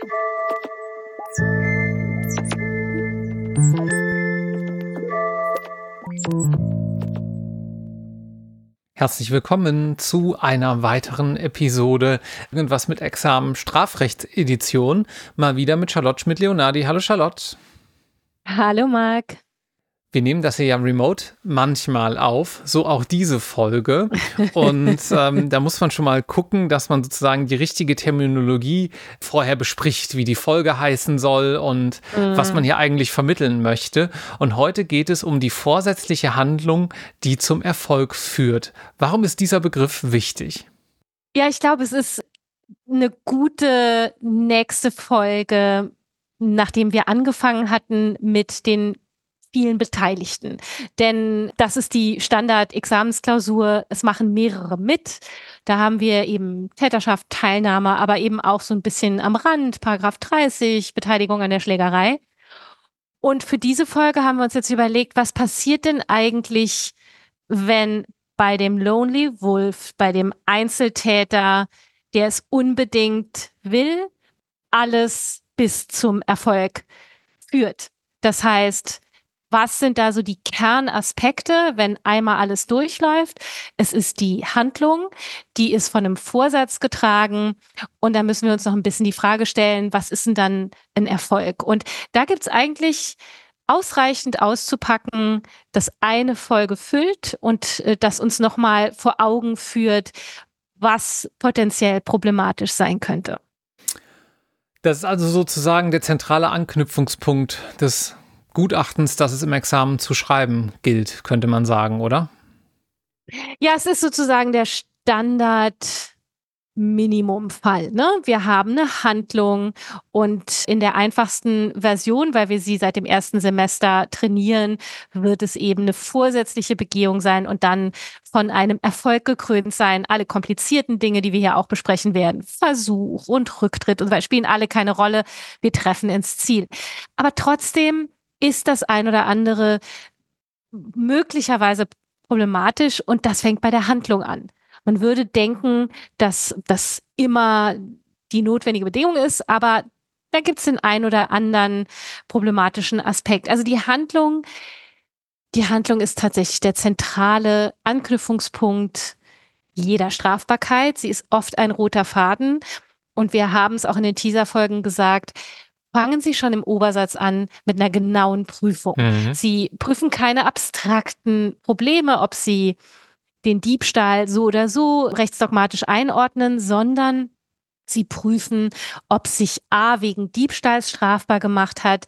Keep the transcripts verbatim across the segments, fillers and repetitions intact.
Herzlich willkommen zu einer weiteren Episode Irgendwas mit Examen Strafrechtsedition. Mal wieder mit Charlotte Schmidt-Leonardi. Hallo Charlotte. Hallo Marc. Wir nehmen das hier ja remote manchmal auf, so auch diese Folge. Und ähm, da muss man schon mal gucken, dass man sozusagen die richtige Terminologie vorher bespricht, wie die Folge heißen soll und mhm. was man hier eigentlich vermitteln möchte. Und heute geht es um die vorsätzliche Handlung, die zum Erfolg führt. Warum ist dieser Begriff wichtig? Ja, ich glaube, es ist eine gute nächste Folge, nachdem wir angefangen hatten mit den vielen Beteiligten. Denn das ist die Standard-Examensklausur. Es machen mehrere mit. Da haben wir eben Täterschaft, Teilnahme, aber eben auch so ein bisschen am Rand, Paragraph dreißig, Beteiligung an der Schlägerei. Und für diese Folge haben wir uns jetzt überlegt, was passiert denn eigentlich, wenn bei dem Lonely Wolf, bei dem Einzeltäter, der es unbedingt will, alles bis zum Erfolg führt. Das heißt, was sind da so die Kernaspekte, wenn einmal alles durchläuft? Es ist die Handlung, die ist von einem Vorsatz getragen. Und da müssen wir uns noch ein bisschen die Frage stellen, was ist denn dann ein Erfolg? Und da gibt es eigentlich ausreichend auszupacken, das eine Folge füllt und äh, das uns nochmal vor Augen führt, was potenziell problematisch sein könnte. Das ist also sozusagen der zentrale Anknüpfungspunkt des Gutachtens, das es im Examen zu schreiben gilt, könnte man sagen, oder? Ja, es ist sozusagen der Standard-Minimum-Fall, ne? Wir haben eine Handlung und in der einfachsten Version, weil wir sie seit dem ersten Semester trainieren, wird es eben eine vorsätzliche Begehung sein und dann von einem Erfolg gekrönt sein. Alle komplizierten Dinge, die wir hier auch besprechen werden, Versuch und Rücktritt und so weiter, spielen alle keine Rolle. Wir treffen ins Ziel. Aber trotzdem ist das ein oder andere möglicherweise problematisch und das fängt bei der Handlung an. Man würde denken, dass das immer die notwendige Bedingung ist, aber da gibt es den ein oder anderen problematischen Aspekt. Also die Handlung, die Handlung ist tatsächlich der zentrale Anknüpfungspunkt jeder Strafbarkeit. Sie ist oft ein roter Faden und wir haben es auch in den Teaserfolgen gesagt, fangen Sie schon im Obersatz an mit einer genauen Prüfung. Mhm. Sie prüfen keine abstrakten Probleme, ob Sie den Diebstahl so oder so rechtsdogmatisch einordnen, sondern Sie prüfen, ob sich A wegen Diebstahls strafbar gemacht hat,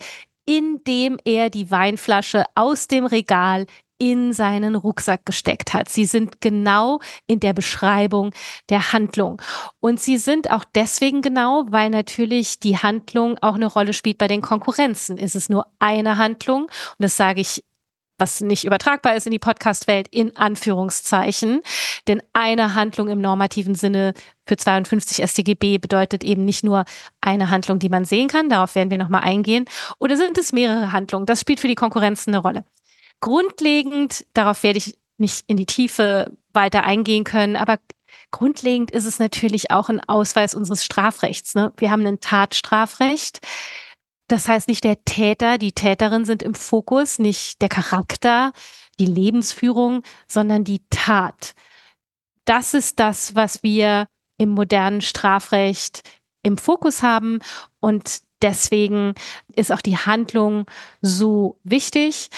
indem er die Weinflasche aus dem Regal in seinen Rucksack gesteckt hat. Sie sind genau in der Beschreibung der Handlung. Und sie sind auch deswegen genau, weil natürlich die Handlung auch eine Rolle spielt bei den Konkurrenzen. Ist es nur eine Handlung? Und das sage ich, was nicht übertragbar ist in die Podcast-Welt, in Anführungszeichen. Denn eine Handlung im normativen Sinne für zweiundfünfzig S t G B bedeutet eben nicht nur eine Handlung, die man sehen kann. Darauf werden wir nochmal eingehen. Oder sind es mehrere Handlungen? Das spielt für die Konkurrenzen eine Rolle. Grundlegend, darauf werde ich nicht in die Tiefe weiter eingehen können, aber grundlegend ist es natürlich auch ein Ausweis unseres Strafrechts, ne? Wir haben ein Tatstrafrecht. Das heißt, nicht der Täter, die Täterin sind im Fokus, nicht der Charakter, die Lebensführung, sondern die Tat. Das ist das, was wir im modernen Strafrecht im Fokus haben und deswegen ist auch die Handlung so wichtig.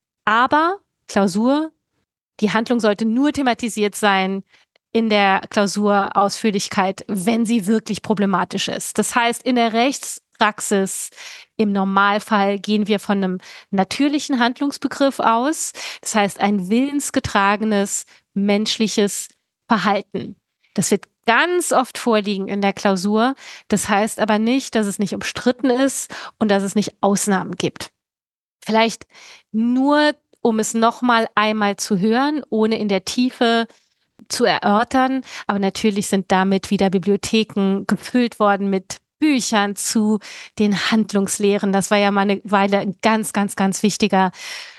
Aber Klausur, die Handlung sollte nur thematisiert sein in der Klausurausführlichkeit, wenn sie wirklich problematisch ist. Das heißt, in der Rechtspraxis im Normalfall gehen wir von einem natürlichen Handlungsbegriff aus. Das heißt, ein willensgetragenes menschliches Verhalten. Das wird ganz oft vorliegen in der Klausur. Das heißt aber nicht, dass es nicht umstritten ist und dass es nicht Ausnahmen gibt. Vielleicht nur, um es nochmal einmal zu hören, ohne in der Tiefe zu erörtern. Aber natürlich sind damit wieder Bibliotheken gefüllt worden mit Büchern zu den Handlungslehren. Das war ja mal eine Weile ein ganz, ganz, ganz wichtiger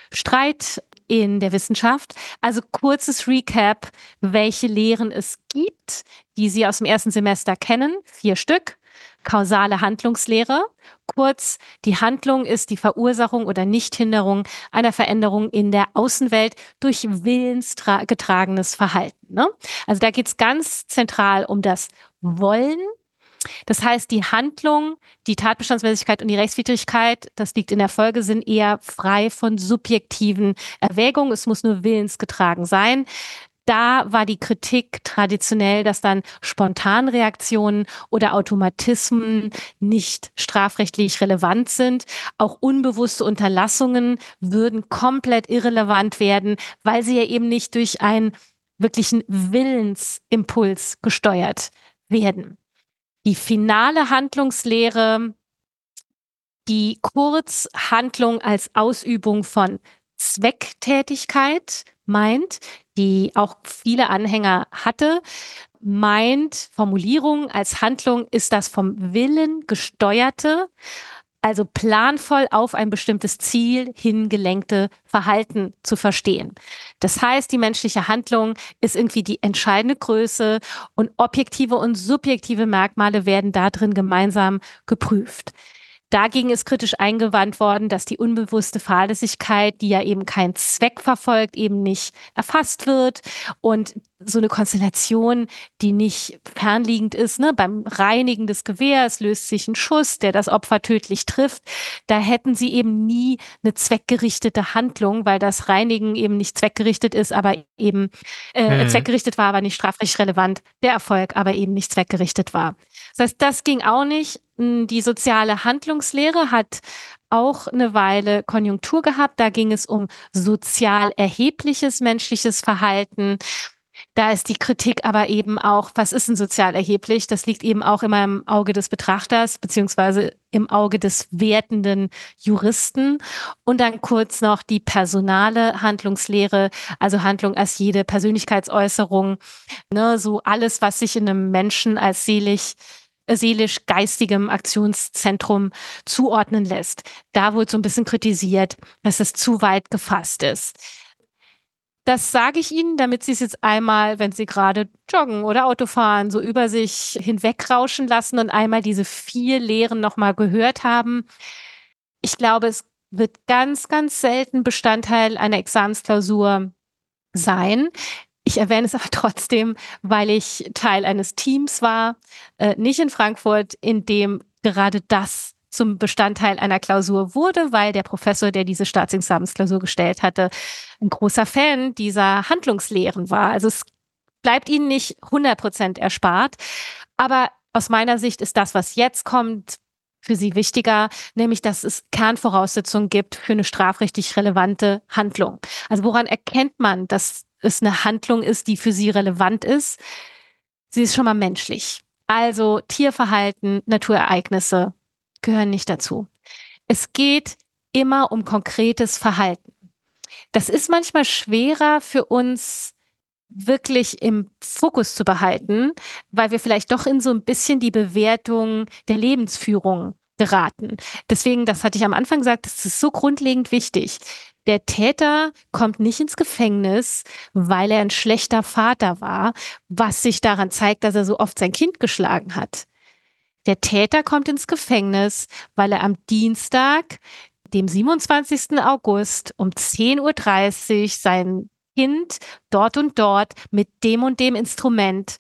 Streit in der Wissenschaft. Also kurzes Recap, welche Lehren es gibt, die Sie aus dem ersten Semester kennen. Vier Stück. kausale Handlungslehre. Kurz, die Handlung ist die Verursachung oder Nichthinderung einer Veränderung in der Außenwelt durch willensgetragenes Verhalten. Ne? Also da geht es ganz zentral um das Wollen. Das heißt, die Handlung, die Tatbestandsmäßigkeit und die Rechtswidrigkeit, das liegt in der Folge, sind eher frei von subjektiven Erwägungen. Es muss nur willensgetragen sein. Da war die Kritik traditionell, dass dann Spontanreaktionen oder Automatismen nicht strafrechtlich relevant sind. Auch unbewusste Unterlassungen würden komplett irrelevant werden, weil sie ja eben nicht durch einen wirklichen Willensimpuls gesteuert werden. Die finale Handlungslehre, die Kurzhandlung als Ausübung von Zwecktätigkeit meint, die auch viele Anhänger hatte, meint Formulierung als Handlung ist das vom Willen gesteuerte, also planvoll auf ein bestimmtes Ziel hingelenkte Verhalten zu verstehen. Das heißt, die menschliche Handlung ist irgendwie die entscheidende Größe und objektive und subjektive Merkmale werden da drin gemeinsam geprüft. Dagegen ist kritisch eingewandt worden, dass die unbewusste Fahrlässigkeit, die ja eben keinen Zweck verfolgt, eben nicht erfasst wird und so eine Konstellation, die nicht fernliegend ist, ne? Beim Reinigen des Gewehrs löst sich ein Schuss, der das Opfer tödlich trifft. Da hätten sie eben nie eine zweckgerichtete Handlung, weil das Reinigen eben nicht zweckgerichtet ist, aber eben äh, mhm. zweckgerichtet war, aber nicht strafrechtlich relevant. Der Erfolg aber eben nicht zweckgerichtet war. Das heißt, das ging auch nicht. Die soziale Handlungslehre hat auch eine Weile Konjunktur gehabt. Da ging es um sozial erhebliches menschliches Verhalten. Da ist die Kritik aber eben auch, was ist denn sozial erheblich? Das liegt eben auch immer im Auge des Betrachters, beziehungsweise im Auge des wertenden Juristen. Und dann kurz noch die personale Handlungslehre, also Handlung als jede Persönlichkeitsäußerung, ne, so alles, was sich in einem Menschen als seelisch seelisch-geistigem Aktionszentrum zuordnen lässt. Da wurde so ein bisschen kritisiert, dass es zu weit gefasst ist. Das sage ich Ihnen, damit Sie es jetzt einmal, wenn Sie gerade joggen oder Auto fahren, so über sich hinwegrauschen lassen und einmal diese vier Lehren nochmal gehört haben. Ich glaube, es wird ganz, ganz selten Bestandteil einer Examensklausur sein. Ich erwähne es aber trotzdem, weil ich Teil eines Teams war, äh, nicht in Frankfurt, in dem gerade das zum Bestandteil einer Klausur wurde, weil der Professor, der diese Staatsexamensklausur gestellt hatte, ein großer Fan dieser Handlungslehren war. Also es bleibt Ihnen nicht hundert Prozent erspart. Aber aus meiner Sicht ist das, was jetzt kommt, für Sie wichtiger, nämlich dass es Kernvoraussetzungen gibt für eine strafrechtlich relevante Handlung. Also woran erkennt man, dass es eine Handlung ist, die für Sie relevant ist? Sie ist schon mal menschlich. Also Tierverhalten, Naturereignisse gehören nicht dazu. Es geht immer um konkretes Verhalten. Das ist manchmal schwerer für uns wirklich im Fokus zu behalten, weil wir vielleicht doch in so ein bisschen die Bewertung der Lebensführung geraten. Deswegen, das hatte ich am Anfang gesagt, das ist so grundlegend wichtig. Der Täter kommt nicht ins Gefängnis, weil er ein schlechter Vater war, was sich daran zeigt, dass er so oft sein Kind geschlagen hat. Der Täter kommt ins Gefängnis, weil er am Dienstag, dem siebenundzwanzigsten August um zehn Uhr dreißig sein Kind dort und dort mit dem und dem Instrument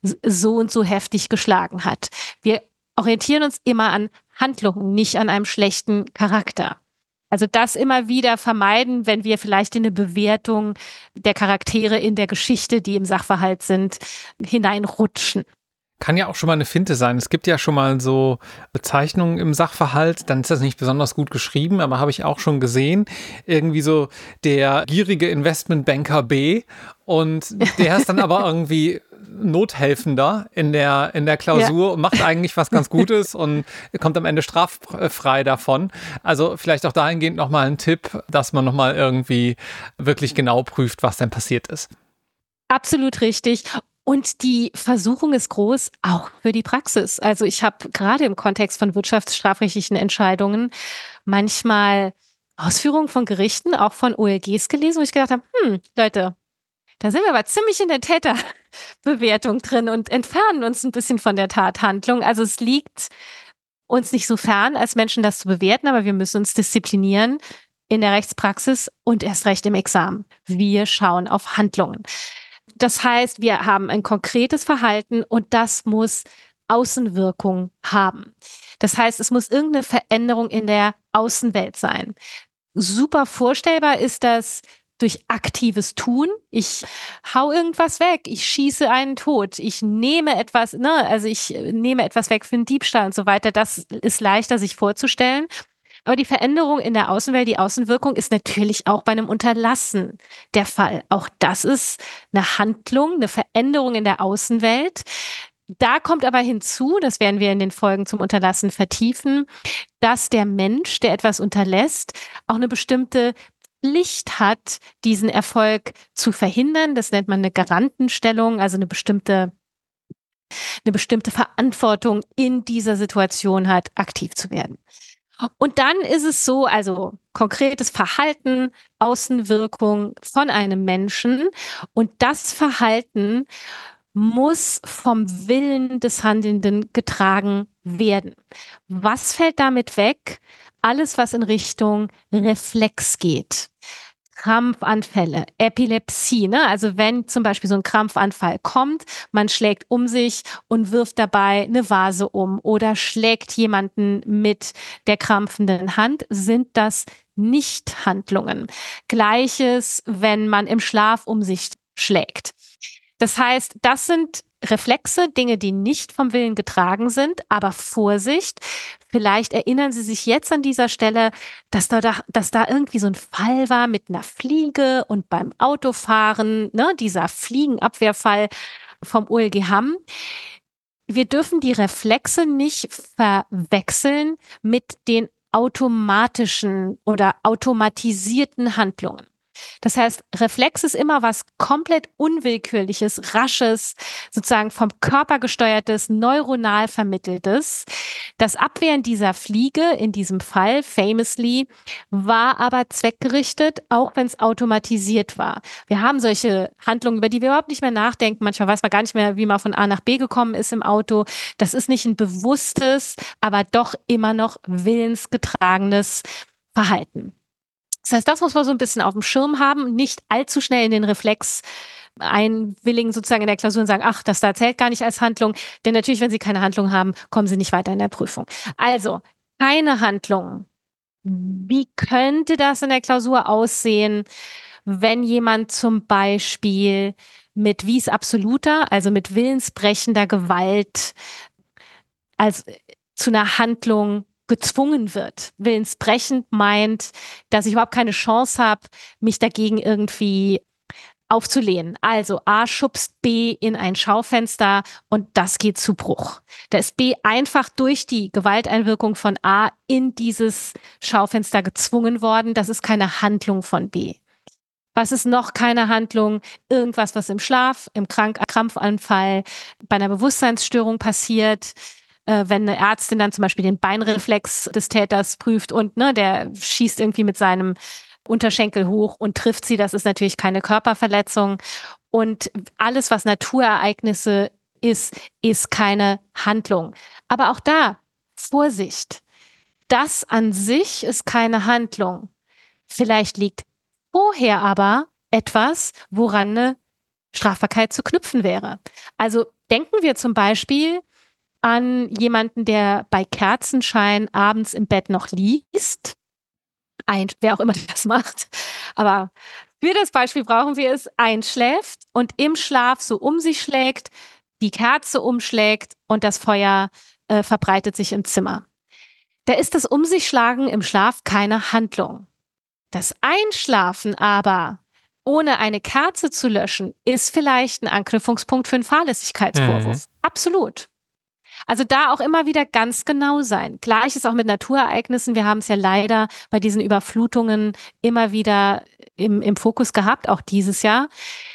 so und so heftig geschlagen hat. Wir orientieren uns immer an Handlungen, nicht an einem schlechten Charakter. Also das immer wieder vermeiden, wenn wir vielleicht in eine Bewertung der Charaktere in der Geschichte, die im Sachverhalt sind, hineinrutschen. Kann ja auch schon mal eine Finte sein. Es gibt ja schon mal so Bezeichnungen im Sachverhalt, dann ist das nicht besonders gut geschrieben, aber habe ich auch schon gesehen. Irgendwie so der gierige Investmentbanker B und der ist dann aber irgendwie Nothelfender in der, in der Klausur ja. und macht eigentlich was ganz Gutes und kommt am Ende straffrei davon. Also vielleicht auch dahingehend nochmal ein Tipp, dass man nochmal irgendwie wirklich genau prüft, was denn passiert ist. Absolut richtig. Und die Versuchung ist groß, auch für die Praxis. Also ich habe gerade im Kontext von wirtschaftsstrafrechtlichen Entscheidungen manchmal Ausführungen von Gerichten, auch von O L Gs gelesen, wo ich gedacht habe, hm, Leute, da sind wir aber ziemlich in der Täter, Bewertung drin und entfernen uns ein bisschen von der Tathandlung. Also es liegt uns nicht so fern, als Menschen das zu bewerten, aber wir müssen uns disziplinieren in der Rechtspraxis und erst recht im Examen. Wir schauen auf Handlungen. Das heißt, wir haben ein konkretes Verhalten und das muss Außenwirkung haben. Das heißt, es muss irgendeine Veränderung in der Außenwelt sein. Super vorstellbar ist das durch aktives Tun. Ich hau irgendwas weg, ich schieße einen tot, ich nehme etwas, ne, also ich nehme etwas weg für einen Diebstahl und so weiter. Das ist leichter sich vorzustellen. Aber die Veränderung in der Außenwelt, die Außenwirkung ist natürlich auch bei einem Unterlassen der Fall. Auch das ist eine Handlung, eine Veränderung in der Außenwelt. Da kommt aber hinzu, das werden wir in den Folgen zum Unterlassen vertiefen, dass der Mensch, der etwas unterlässt, auch eine bestimmte Pflicht hat, diesen Erfolg zu verhindern. Das nennt man eine Garantenstellung, also eine bestimmte, eine bestimmte Verantwortung in dieser Situation hat, aktiv zu werden. Und dann ist es so, also konkretes Verhalten, Außenwirkung von einem Menschen und das Verhalten muss vom Willen des Handelnden getragen werden. Was fällt damit weg? Alles, was in Richtung Reflex geht. Krampfanfälle, Epilepsie, ne? Also wenn zum Beispiel so ein Krampfanfall kommt, man schlägt um sich und wirft dabei eine Vase um oder schlägt jemanden mit der krampfenden Hand, sind das Nichthandlungen. Gleiches, wenn man im Schlaf um sich schlägt. Das heißt, das sind Reflexe, Dinge, die nicht vom Willen getragen sind, aber Vorsicht, vielleicht erinnern Sie sich jetzt an dieser Stelle, dass da, dass da irgendwie so ein Fall war mit einer Fliege und beim Autofahren, ne, dieser Fliegenabwehrfall vom O L G Hamm. Wir dürfen die Reflexe nicht verwechseln mit den automatischen oder automatisierten Handlungen. Das heißt, Reflex ist immer was komplett Unwillkürliches, Rasches, sozusagen vom Körper gesteuertes, neuronal vermitteltes. Das Abwehren dieser Fliege in diesem Fall, famously, war aber zweckgerichtet, auch wenn es automatisiert war. Wir haben solche Handlungen, über die wir überhaupt nicht mehr nachdenken. Manchmal weiß man gar nicht mehr, wie man von A nach B gekommen ist im Auto. Das ist nicht ein bewusstes, aber doch immer noch willensgetragenes Verhalten. Das heißt, das muss man so ein bisschen auf dem Schirm haben, nicht allzu schnell in den Reflex einwilligen, sozusagen in der Klausur und sagen, ach, das da zählt gar nicht als Handlung. Denn natürlich, wenn Sie keine Handlung haben, kommen Sie nicht weiter in der Prüfung. Also, keine Handlung. Wie könnte das in der Klausur aussehen, wenn jemand zum Beispiel mit vis absoluter, also mit willensbrechender Gewalt, als zu einer Handlung gezwungen wird. Willensbrechend meint, dass ich überhaupt keine Chance habe, mich dagegen irgendwie aufzulehnen. Also A schubst B in ein Schaufenster und das geht zu Bruch. Da ist B einfach durch die Gewalteinwirkung von A in dieses Schaufenster gezwungen worden. Das ist keine Handlung von B. Was ist noch keine Handlung? Irgendwas, was im Schlaf, im Krank- Krampfanfall, bei einer Bewusstseinsstörung passiert. Äh, wenn eine Ärztin dann zum Beispiel den Beinreflex des Täters prüft und ne, der schießt irgendwie mit seinem Unterschenkel hoch und trifft sie, das ist natürlich keine Körperverletzung. Und alles, was Naturereignisse ist, ist keine Handlung. Aber auch da, Vorsicht. Das an sich ist keine Handlung. Vielleicht liegt vorher aber etwas, woran eine Strafbarkeit zu knüpfen wäre. Also denken wir zum Beispiel an jemanden, der bei Kerzenschein abends im Bett noch liest. Ein, wer auch immer das macht. Aber für das Beispiel brauchen wir es, einschläft und im Schlaf so um sich schlägt, die Kerze umschlägt und das Feuer äh, verbreitet sich im Zimmer. Da ist das Um sich schlagen im Schlaf keine Handlung. Das Einschlafen aber, ohne eine Kerze zu löschen, ist vielleicht ein Anknüpfungspunkt für einen Fahrlässigkeitsvorwurf. Mhm. Absolut. Also da auch immer wieder ganz genau sein. Gleiches auch mit Naturereignissen. Wir haben es ja leider bei diesen Überflutungen immer wieder im, im Fokus gehabt, auch dieses Jahr.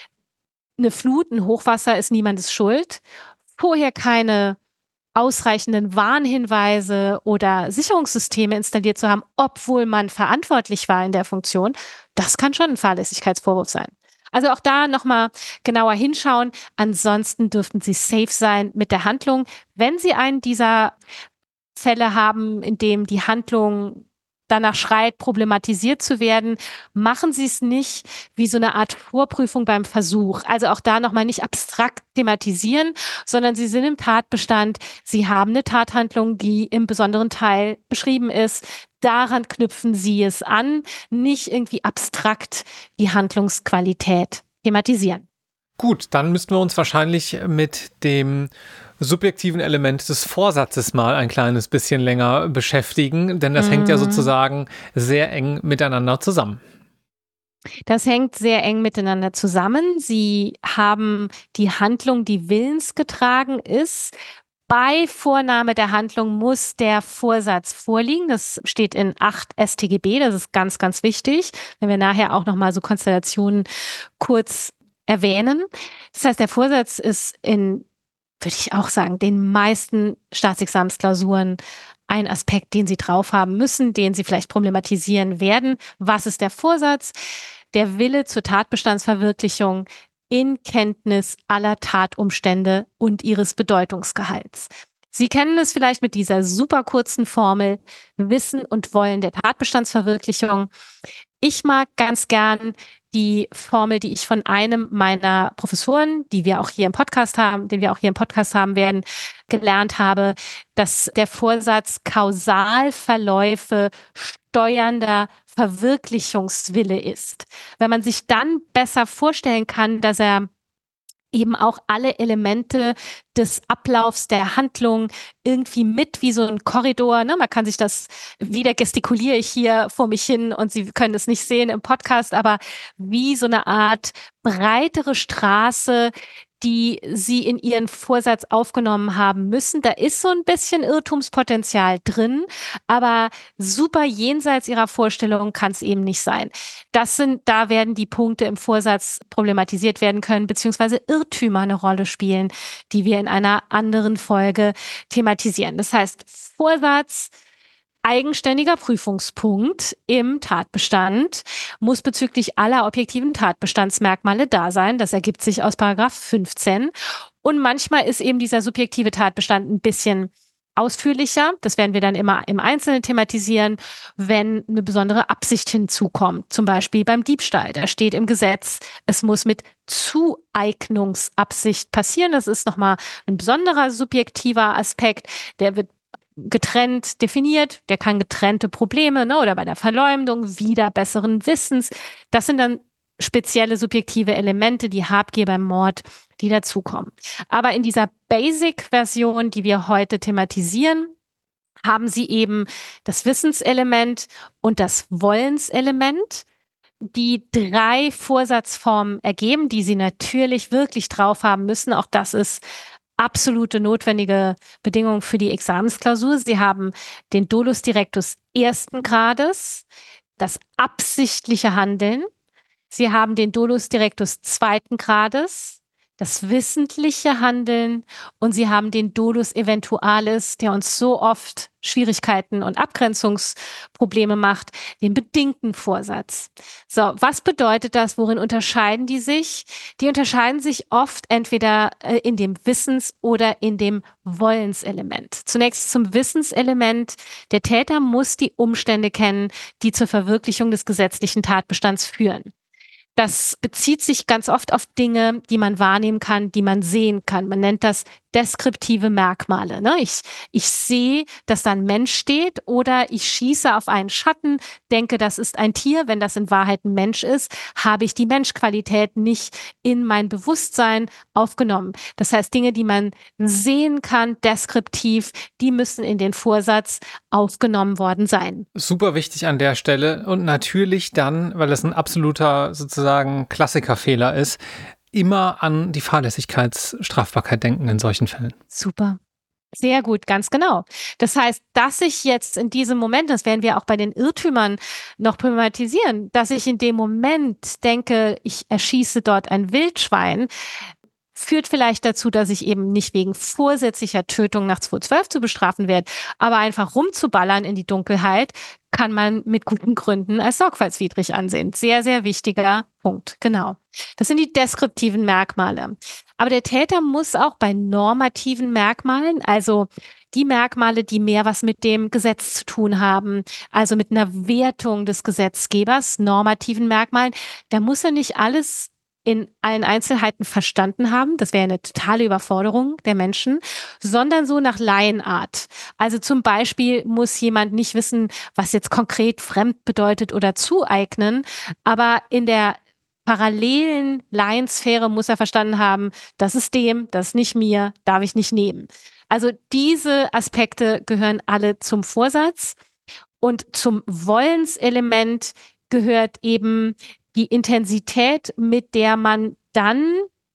Eine Flut, ein Hochwasser ist niemandes Schuld. Vorher keine ausreichenden Warnhinweise oder Sicherungssysteme installiert zu haben, obwohl man verantwortlich war in der Funktion, das kann schon ein Fahrlässigkeitsvorwurf sein. Also auch da nochmal genauer hinschauen. Ansonsten dürften Sie safe sein mit der Handlung. Wenn Sie einen dieser Fälle haben, in dem die Handlung danach schreit, problematisiert zu werden, machen Sie es nicht wie so eine Art Vorprüfung beim Versuch. Also auch da nochmal nicht abstrakt thematisieren, sondern Sie sind im Tatbestand. Sie haben eine Tathandlung, die im besonderen Teil beschrieben ist. Daran knüpfen Sie es an, nicht irgendwie abstrakt die Handlungsqualität thematisieren. Gut, dann müssten wir uns wahrscheinlich mit dem subjektiven Element des Vorsatzes mal ein kleines bisschen länger beschäftigen, denn das mm. hängt ja sozusagen sehr eng miteinander zusammen. Das hängt sehr eng miteinander zusammen. Sie haben die Handlung, die willensgetragen ist. Bei Vornahme der Handlung muss der Vorsatz vorliegen. Das steht in acht S t G B. Das ist ganz, ganz wichtig, wenn wir nachher auch nochmal so Konstellationen kurz erwähnen. Das heißt, der Vorsatz ist in, würde ich auch sagen, den meisten Staatsexamensklausuren ein Aspekt, den Sie drauf haben müssen, den Sie vielleicht problematisieren werden. Was ist der Vorsatz? Der Wille zur Tatbestandsverwirklichung in Kenntnis aller Tatumstände und ihres Bedeutungsgehalts. Sie kennen es vielleicht mit dieser super kurzen Formel Wissen und Wollen der Tatbestandsverwirklichung. Ich mag ganz gern die Formel, die ich von einem meiner Professoren, die wir auch hier im Podcast haben, den wir auch hier im Podcast haben werden, gelernt habe, dass der Vorsatz Kausalverläufe steuernder Verwirklichungswille ist. Wenn man sich dann besser vorstellen kann, dass er eben auch alle Elemente des Ablaufs der Handlung irgendwie mit wie so ein Korridor, ne? Man kann sich das, wieder gestikuliere ich hier vor mich hin und Sie können es nicht sehen im Podcast, aber wie so eine Art breitere Straße, die Sie in Ihren Vorsatz aufgenommen haben müssen. Da ist so ein bisschen Irrtumspotenzial drin, aber super jenseits Ihrer Vorstellung kann es eben nicht sein. Das sind, da werden die Punkte im Vorsatz problematisiert werden können, beziehungsweise Irrtümer eine Rolle spielen, die wir in einer anderen Folge thematisieren. Das heißt, Vorsatz, eigenständiger Prüfungspunkt im Tatbestand, muss bezüglich aller objektiven Tatbestandsmerkmale da sein. Das ergibt sich aus Paragraph fünfzehn. Und manchmal ist eben dieser subjektive Tatbestand ein bisschen ausführlicher. Das werden wir dann immer im Einzelnen thematisieren, wenn eine besondere Absicht hinzukommt. Zum Beispiel beim Diebstahl. Da steht im Gesetz, es muss mit Zueignungsabsicht passieren. Das ist nochmal ein besonderer subjektiver Aspekt. Der wird getrennt definiert, der kann getrennte Probleme, ne, oder bei der Verleumdung wieder besseren Wissens. Das sind dann spezielle subjektive Elemente, die Habgier beim Mord, die dazukommen. Aber in dieser Basic-Version, die wir heute thematisieren, haben Sie eben das Wissenselement und das Wollenselement, die drei Vorsatzformen ergeben, die Sie natürlich wirklich drauf haben müssen. Auch das ist absolute notwendige Bedingung für die Examensklausur. Sie haben den Dolus Directus ersten Grades, das absichtliche Handeln. Sie haben den Dolus Directus zweiten Grades, das wissentliche Handeln, und Sie haben den Dolus Eventualis, der uns so oft Schwierigkeiten und Abgrenzungsprobleme macht, den bedingten Vorsatz. So, was bedeutet das? Worin unterscheiden die sich? Die unterscheiden sich oft entweder äh, in dem Wissens- oder in dem Wollenselement. Zunächst zum Wissenselement. Der Täter muss die Umstände kennen, die zur Verwirklichung des gesetzlichen Tatbestands führen. Das bezieht sich ganz oft auf Dinge, die man wahrnehmen kann, die man sehen kann. Man nennt das deskriptive Merkmale. Ne? Ich, ich sehe, dass da ein Mensch steht, oder ich schieße auf einen Schatten, denke, das ist ein Tier. Wenn das in Wahrheit ein Mensch ist, habe ich die Menschqualität nicht in mein Bewusstsein aufgenommen. Das heißt, Dinge, die man sehen kann, deskriptiv, die müssen in den Vorsatz aufgenommen worden sein. Super wichtig an der Stelle, und natürlich dann, weil das ein absoluter sozusagen Klassikerfehler ist, immer an die Fahrlässigkeitsstrafbarkeit denken in solchen Fällen. Super. Sehr gut, ganz genau. Das heißt, dass ich jetzt in diesem Moment, das werden wir auch bei den Irrtümern noch problematisieren, dass ich in dem Moment denke, ich erschieße dort ein Wildschwein, führt vielleicht dazu, dass ich eben nicht wegen vorsätzlicher Tötung nach zweihundertzwölf zu bestrafen werde, aber einfach rumzuballern in die Dunkelheit kann man mit guten Gründen als sorgfaltswidrig ansehen. Sehr, sehr wichtiger Punkt, genau. Das sind die deskriptiven Merkmale. Aber der Täter muss auch bei normativen Merkmalen, also die Merkmale, die mehr was mit dem Gesetz zu tun haben, also mit einer Wertung des Gesetzgebers, normativen Merkmalen, da muss er nicht alles in allen Einzelheiten verstanden haben. Das wäre eine totale Überforderung der Menschen, sondern so nach Laienart. Also zum Beispiel muss jemand nicht wissen, was jetzt konkret fremd bedeutet oder zueignen, aber in der parallelen Laiensphäre muss er verstanden haben, das ist dem, das ist nicht mir, darf ich nicht nehmen. Also diese Aspekte gehören alle zum Vorsatz und zum Wollenselement gehört eben die Intensität, mit der man dann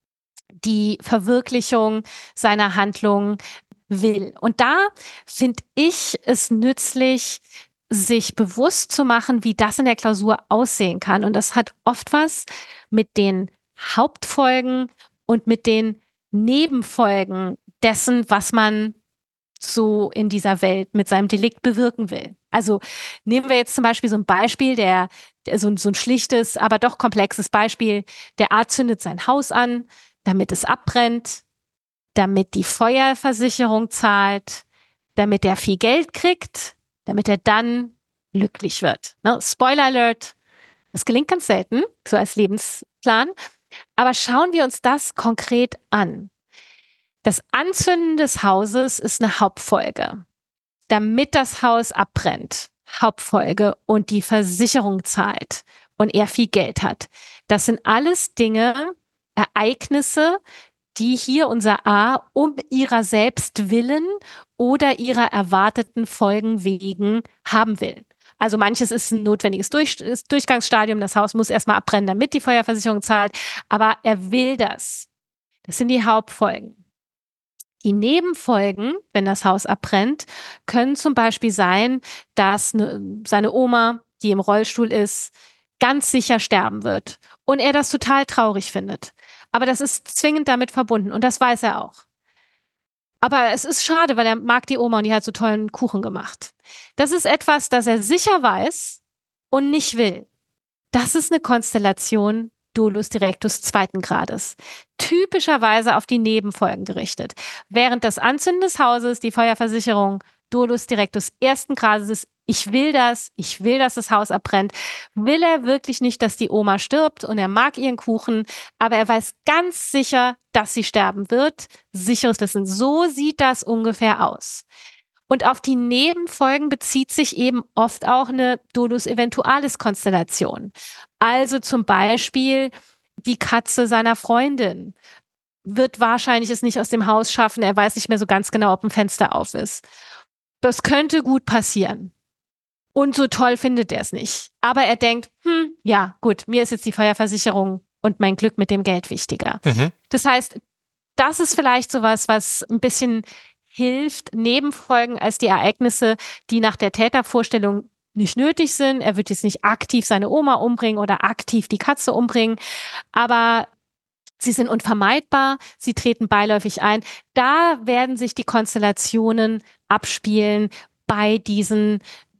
die Verwirklichung seiner Handlung will. Und da finde ich es nützlich, sich bewusst zu machen, wie das in der Klausur aussehen kann. Und das hat oft was mit den Hauptfolgen und mit den Nebenfolgen dessen, was man so in dieser Welt mit seinem Delikt bewirken will. Also nehmen wir jetzt zum Beispiel so ein Beispiel, der, der so, so ein schlichtes, aber doch komplexes Beispiel. Der Arzt zündet sein Haus an, damit es abbrennt, damit die Feuerversicherung zahlt, damit er viel Geld kriegt, damit er dann glücklich wird. Ne? Spoiler Alert, das gelingt ganz selten, so als Lebensplan. Aber schauen wir uns das konkret an. Das Anzünden des Hauses ist eine Hauptfolge. Damit das Haus abbrennt, Hauptfolge, und die Versicherung zahlt und er viel Geld hat. Das sind alles Dinge, Ereignisse, die hier unser A um ihrer selbst willen oder ihrer erwarteten Folgen wegen haben will. Also manches ist ein notwendiges Durch- Durchgangsstadium. Das Haus muss erstmal abbrennen, damit die Feuerversicherung zahlt. Aber er will das. Das sind die Hauptfolgen. Die Nebenfolgen, wenn das Haus abbrennt, können zum Beispiel sein, dass ne, seine Oma, die im Rollstuhl ist, ganz sicher sterben wird und er das total traurig findet. Aber das ist zwingend damit verbunden und das weiß er auch. Aber es ist schade, weil er mag die Oma und die hat so tollen Kuchen gemacht. Das ist etwas, das er sicher weiß und nicht will. Das ist eine Konstellation Dolus Directus zweiten Grades. Typischerweise auf die Nebenfolgen gerichtet. Während das Anzünden des Hauses, die Feuerversicherung, Dolus Directus ersten Grades ist, ich will das, ich will, dass das Haus abbrennt, will er wirklich nicht, dass die Oma stirbt und er mag ihren Kuchen, aber er weiß ganz sicher, dass sie sterben wird. Sicheres Wissen. So sieht das ungefähr aus. Und auf die Nebenfolgen bezieht sich eben oft auch eine Dolus Eventualis Konstellation. Also zum Beispiel die Katze seiner Freundin wird wahrscheinlich es nicht aus dem Haus schaffen. Er weiß nicht mehr so ganz genau, ob ein Fenster auf ist. Das könnte gut passieren. Und so toll findet er es nicht. Aber er denkt, hm, ja, gut, mir ist jetzt die Feuerversicherung und mein Glück mit dem Geld wichtiger. Mhm. Das heißt, das ist vielleicht sowas, was ein bisschen hilft, Nebenfolgen als die Ereignisse, die nach der Tätervorstellung nicht nötig sind. Er wird jetzt nicht aktiv seine Oma umbringen oder aktiv die Katze umbringen, aber sie sind unvermeidbar, sie treten beiläufig ein. Da werden sich die Konstellationen abspielen bei diesen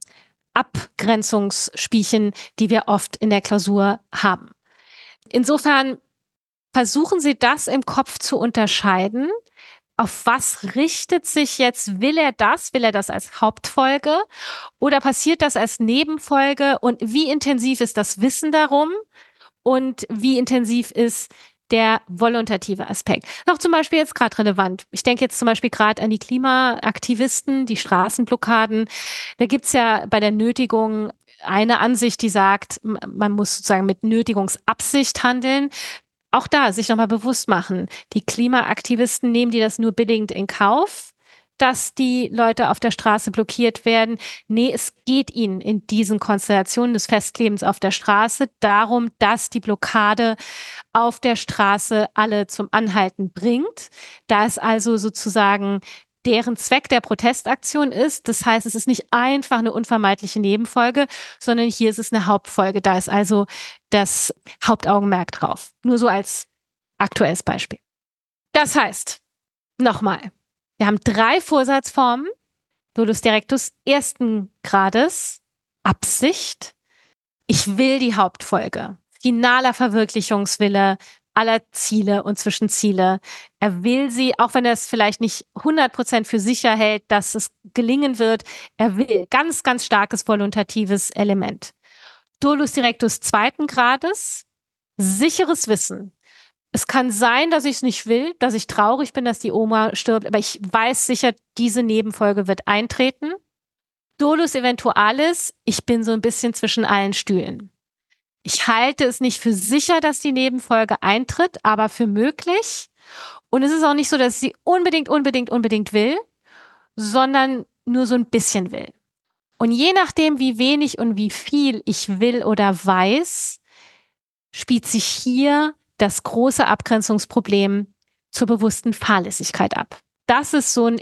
Abgrenzungsspielchen, die wir oft in der Klausur haben. Insofern versuchen Sie das im Kopf zu unterscheiden. Auf was richtet sich jetzt, will er das, will er das als Hauptfolge oder passiert das als Nebenfolge und wie intensiv ist das Wissen darum und wie intensiv ist der volontative Aspekt. Noch zum Beispiel jetzt gerade relevant. Ich denke jetzt zum Beispiel gerade an die Klimaaktivisten, die Straßenblockaden. Da gibt's ja bei der Nötigung eine Ansicht, die sagt, man muss sozusagen mit Nötigungsabsicht handeln. Auch da sich nochmal bewusst machen, die Klimaaktivisten nehmen die das nur bedingt in Kauf, dass die Leute auf der Straße blockiert werden. Nee, es geht ihnen in diesen Konstellationen des Festklebens auf der Straße darum, dass die Blockade auf der Straße alle zum Anhalten bringt. Da es also sozusagen deren Zweck der Protestaktion ist. Das heißt, es ist nicht einfach eine unvermeidliche Nebenfolge, sondern hier ist es eine Hauptfolge. Da ist also das Hauptaugenmerk drauf. Nur so als aktuelles Beispiel. Das heißt, nochmal, wir haben drei Vorsatzformen, Dolus Directus ersten Grades, Absicht. Ich will die Hauptfolge. Finaler Verwirklichungswille aller Ziele und Zwischenziele. Er will sie, auch wenn er es vielleicht nicht hundert Prozent für sicher hält, dass es gelingen wird. Er will ganz, ganz starkes volutatives Element. Dolus Directus zweiten Grades, sicheres Wissen. Es kann sein, dass ich es nicht will, dass ich traurig bin, dass die Oma stirbt, aber ich weiß sicher, diese Nebenfolge wird eintreten. Dolus Eventualis, ich bin so ein bisschen zwischen allen Stühlen. Ich halte es nicht für sicher, dass die Nebenfolge eintritt, aber für möglich. Und es ist auch nicht so, dass sie unbedingt, unbedingt, unbedingt will, sondern nur so ein bisschen will. Und je nachdem, wie wenig und wie viel ich will oder weiß, spielt sich hier das große Abgrenzungsproblem zur bewussten Fahrlässigkeit ab. Das ist so ein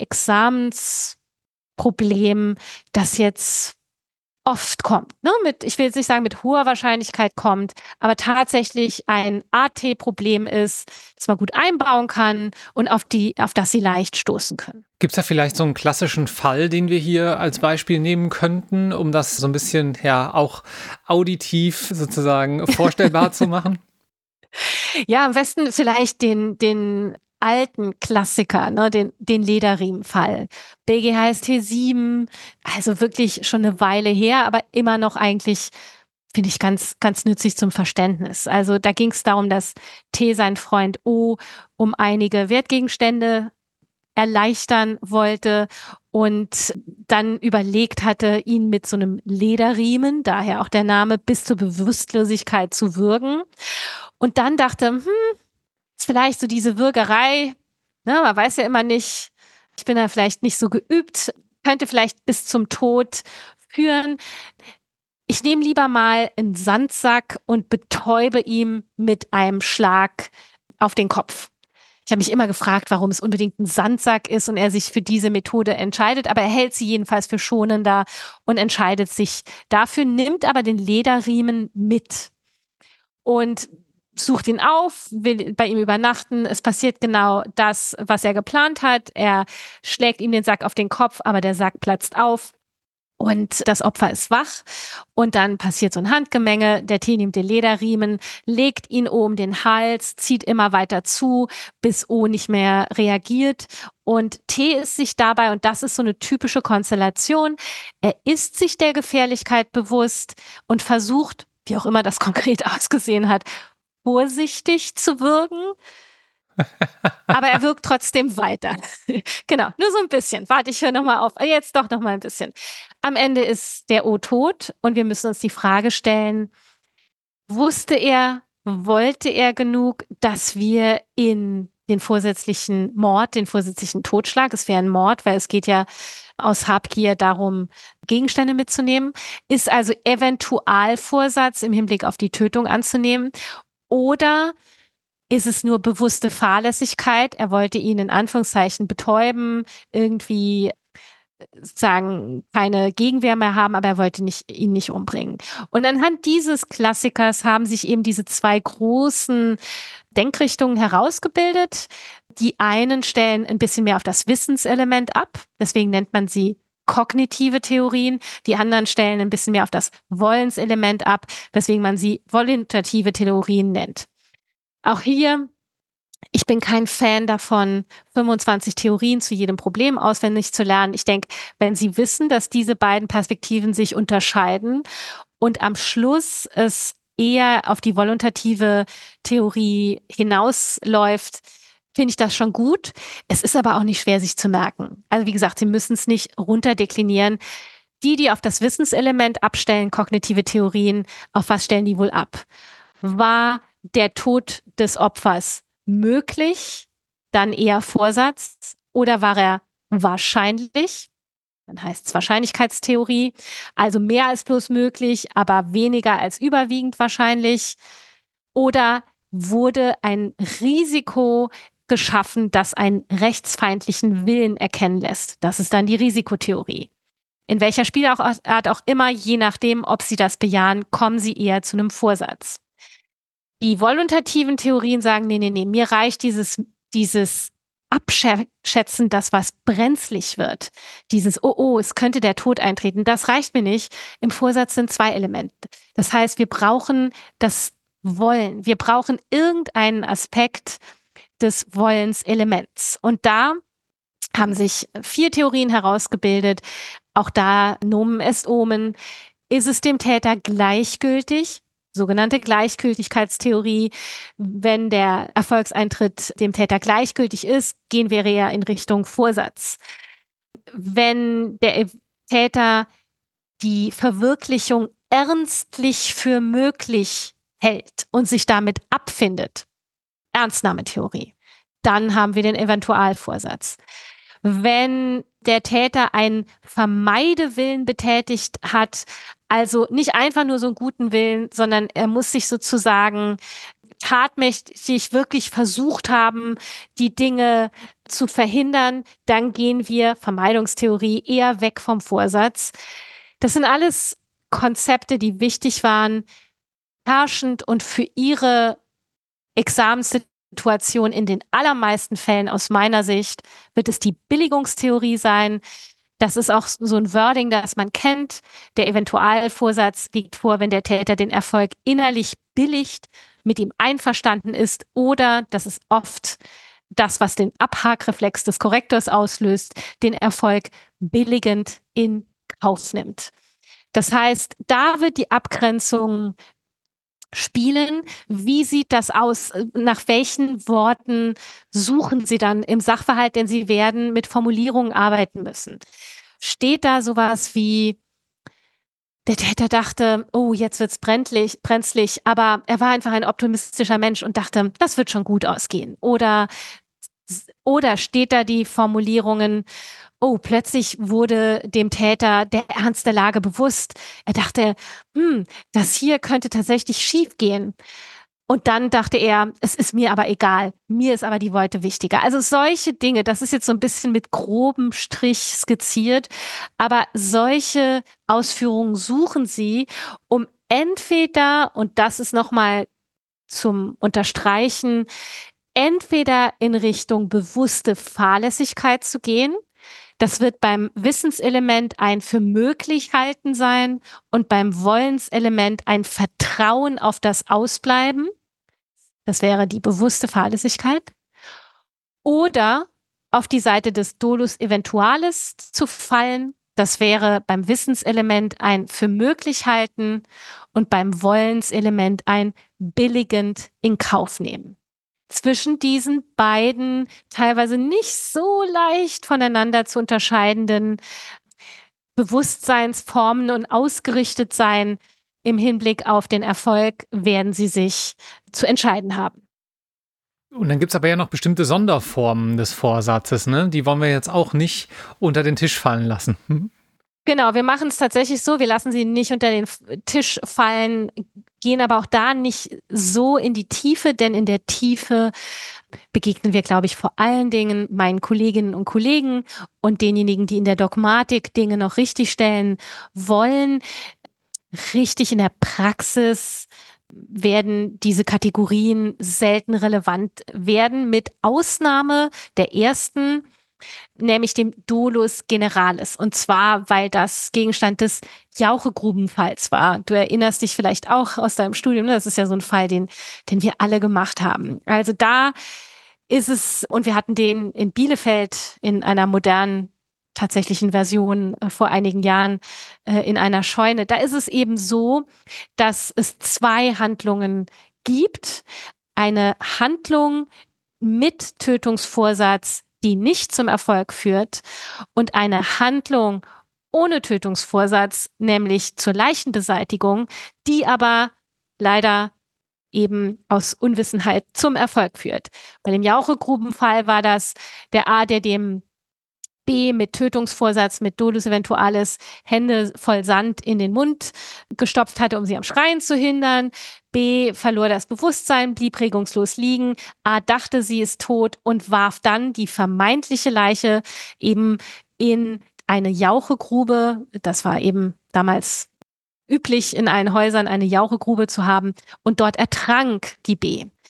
Examensproblem, das jetzt oft kommt, ne? Mit, ich will jetzt nicht sagen, mit hoher Wahrscheinlichkeit kommt, aber tatsächlich ein A T-Problem ist, das man gut einbauen kann und auf die, auf das sie leicht stoßen können. Gibt es da vielleicht so einen klassischen Fall, den wir hier als Beispiel nehmen könnten, um das so ein bisschen ja auch auditiv sozusagen vorstellbar zu machen? Ja, am besten vielleicht den, den alten Klassiker, ne, den, den Lederriemenfall. B G H S T sieben, also wirklich schon eine Weile her, aber immer noch eigentlich, finde ich, ganz, ganz nützlich zum Verständnis. Also da ging es darum, dass T sein Freund O um einige Wertgegenstände erleichtern wollte und dann überlegt hatte, ihn mit so einem Lederriemen, daher auch der Name, bis zur Bewusstlosigkeit zu würgen. Und dann dachte, hm, ist vielleicht so diese Würgerei, ne, man weiß ja immer nicht, ich bin da vielleicht nicht so geübt, könnte vielleicht bis zum Tod führen. Ich nehme lieber mal einen Sandsack und betäube ihm mit einem Schlag auf den Kopf. Ich habe mich immer gefragt, warum es unbedingt ein Sandsack ist und er sich für diese Methode entscheidet, aber er hält sie jedenfalls für schonender und entscheidet sich dafür, nimmt aber den Lederriemen mit und sucht ihn auf, will bei ihm übernachten. Es passiert genau das, was er geplant hat. Er schlägt ihm den Sack auf den Kopf, aber der Sack platzt auf. Und das Opfer ist wach und dann passiert so ein Handgemenge. Der T nimmt den Lederriemen, legt ihn O um den Hals, zieht immer weiter zu, bis O nicht mehr reagiert. Und T ist sich dabei, und das ist so eine typische Konstellation, er ist sich der Gefährlichkeit bewusst und versucht, wie auch immer das konkret ausgesehen hat, vorsichtig zu wirken. Aber er wirkt trotzdem weiter. Genau, nur so ein bisschen. Warte, ich höre nochmal auf. Jetzt doch nochmal ein bisschen. Am Ende ist der O tot und wir müssen uns die Frage stellen, wusste er, wollte er genug, dass wir in den vorsätzlichen Mord, den vorsätzlichen Totschlag, es wäre ein Mord, weil es geht ja aus Habgier darum, Gegenstände mitzunehmen, ist also Eventualvorsatz im Hinblick auf die Tötung anzunehmen oder ist es nur bewusste Fahrlässigkeit? Er wollte ihn in Anführungszeichen betäuben, irgendwie sagen, keine Gegenwehr mehr haben, aber er wollte nicht, ihn nicht umbringen. Und anhand dieses Klassikers haben sich eben diese zwei großen Denkrichtungen herausgebildet. Die einen stellen ein bisschen mehr auf das Wissenselement ab, deswegen nennt man sie kognitive Theorien. Die anderen stellen ein bisschen mehr auf das Wollenselement ab, weswegen man sie voluntative Theorien nennt. Auch hier, ich bin kein Fan davon, fünfundzwanzig Theorien zu jedem Problem auswendig zu lernen. Ich denke, wenn Sie wissen, dass diese beiden Perspektiven sich unterscheiden und am Schluss es eher auf die voluntative Theorie hinausläuft, finde ich das schon gut. Es ist aber auch nicht schwer, sich zu merken. Also wie gesagt, Sie müssen es nicht runterdeklinieren. Die, die auf das Wissenselement abstellen, kognitive Theorien, auf was stellen die wohl ab? War der Tod des Opfers möglich, dann eher Vorsatz, oder war er wahrscheinlich? Dann heißt es Wahrscheinlichkeitstheorie, also mehr als bloß möglich, aber weniger als überwiegend wahrscheinlich. Oder wurde ein Risiko geschaffen, das einen rechtsfeindlichen Willen erkennen lässt? Das ist dann die Risikotheorie. In welcher Spielart auch immer, je nachdem, ob Sie das bejahen, kommen Sie eher zu einem Vorsatz. Die volutativen Theorien sagen, nee, nee, nee, mir reicht dieses, dieses abschätzen, dass was brenzlig wird. Dieses, oh, oh, es könnte der Tod eintreten, das reicht mir nicht. Im Vorsatz sind zwei Elemente. Das heißt, wir brauchen das Wollen. Wir brauchen irgendeinen Aspekt des Wollenselements. Und da haben sich vier Theorien herausgebildet. Auch da Nomen est Omen. Ist es dem Täter gleichgültig? Sogenannte Gleichgültigkeitstheorie. Wenn der Erfolgseintritt dem Täter gleichgültig ist, gehen wir ja in Richtung Vorsatz. Wenn der Täter die Verwirklichung ernstlich für möglich hält und sich damit abfindet, Ernstnahmetheorie, dann haben wir den Eventualvorsatz. Wenn der Täter einen Vermeidewillen betätigt hat, also nicht einfach nur so einen guten Willen, sondern er muss sich sozusagen tatmächtig wirklich versucht haben, die Dinge zu verhindern, dann gehen wir, Vermeidungstheorie, eher weg vom Vorsatz. Das sind alles Konzepte, die wichtig waren, herrschend und für ihre Examenssituation in den allermeisten Fällen aus meiner Sicht wird es die Billigungstheorie sein. Das ist auch so ein Wording, das man kennt. Der Eventualvorsatz liegt vor, wenn der Täter den Erfolg innerlich billigt, mit ihm einverstanden ist oder, das ist oft das, was den Abhakreflex des Korrektors auslöst, den Erfolg billigend in Kauf nimmt. Das heißt, da wird die Abgrenzung spielen. Wie sieht das aus? Nach welchen Worten suchen Sie dann im Sachverhalt? Denn Sie werden mit Formulierungen arbeiten müssen. Steht da sowas wie, der Täter dachte, oh, jetzt wird's brenzlig, brenzlig, aber er war einfach ein optimistischer Mensch und dachte, das wird schon gut ausgehen. Oder, oder steht da die Formulierungen, oh, plötzlich wurde dem Täter der Ernst der Lage bewusst. Er dachte, hm, das hier könnte tatsächlich schief gehen. Und dann dachte er, es ist mir aber egal. Mir ist aber die Wolte wichtiger. Also solche Dinge, das ist jetzt so ein bisschen mit grobem Strich skizziert. Aber solche Ausführungen suchen Sie, um entweder, und das ist nochmal zum Unterstreichen, entweder in Richtung bewusste Fahrlässigkeit zu gehen. Das wird beim Wissenselement ein für möglich halten sein und beim Wollenselement ein Vertrauen auf das Ausbleiben. Das wäre die bewusste Fahrlässigkeit. Oder auf die Seite des Dolus Eventualis zu fallen. Das wäre beim Wissenselement ein für möglich halten und beim Wollenselement ein billigend in Kauf nehmen. Zwischen diesen beiden teilweise nicht so leicht voneinander zu unterscheidenden Bewusstseinsformen und ausgerichtet sein im Hinblick auf den Erfolg werden sie sich zu entscheiden haben. Und dann gibt es aber ja noch bestimmte Sonderformen des Vorsatzes, ne? Die wollen wir jetzt auch nicht unter den Tisch fallen lassen. Hm? Genau, wir machen es tatsächlich so, wir lassen sie nicht unter den Tisch fallen, gehen aber auch da nicht so in die Tiefe, denn in der Tiefe begegnen wir, glaube ich, vor allen Dingen meinen Kolleginnen und Kollegen und denjenigen, die in der Dogmatik Dinge noch richtig stellen wollen. Richtig in der Praxis werden diese Kategorien selten relevant werden, mit Ausnahme der ersten, nämlich dem Dolus Generalis. Und zwar, weil das Gegenstand des Jauchegrubenfalls war. Du erinnerst dich vielleicht auch aus deinem Studium, ne? Das ist ja so ein Fall, den, den wir alle gemacht haben. Also da ist es, und wir hatten den in Bielefeld in einer modernen tatsächlichen Version äh, vor einigen Jahren äh, in einer Scheune. Da ist es eben so, dass es zwei Handlungen gibt. Eine Handlung mit Tötungsvorsatz, die nicht zum Erfolg führt, und eine Handlung ohne Tötungsvorsatz, nämlich zur Leichenbeseitigung, die aber leider eben aus Unwissenheit zum Erfolg führt. Bei dem Jauchegrubenfall war das der A, der dem B mit Tötungsvorsatz, mit Dolus Eventualis Hände voll Sand in den Mund gestopft hatte, um sie am Schreien zu hindern. B verlor das Bewusstsein, blieb regungslos liegen. A dachte, sie ist tot und warf dann die vermeintliche Leiche eben in eine Jauchegrube. Das war eben damals üblich, in allen Häusern eine Jauchegrube zu haben. Und dort ertrank die B.